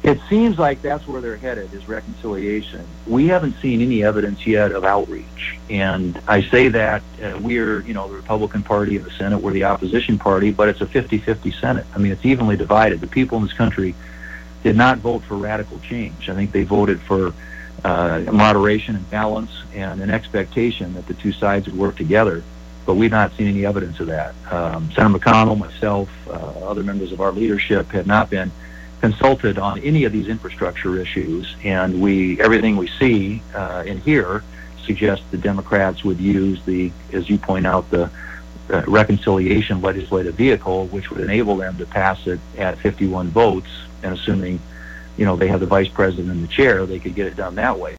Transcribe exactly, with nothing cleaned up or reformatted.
It seems like that's where they're headed, is reconciliation. We haven't seen any evidence yet of outreach. And I say that uh, we're, you know, the Republican Party in the Senate, we're the opposition party, but it's a fifty-fifty Senate. I mean, it's evenly divided. The people in this country did not vote for radical change. I think they voted for uh, moderation and balance and an expectation that the two sides would work together. But we've not seen any evidence of that. Um, Senator McConnell, myself, uh, other members of our leadership have not been consulted on any of these infrastructure issues, and we everything we see uh, and hear suggests the Democrats would use the, as you point out, the uh, reconciliation legislative vehicle, which would enable them to pass it at fifty-one votes, and assuming, you know, they have the vice president and the chair, they could get it done that way.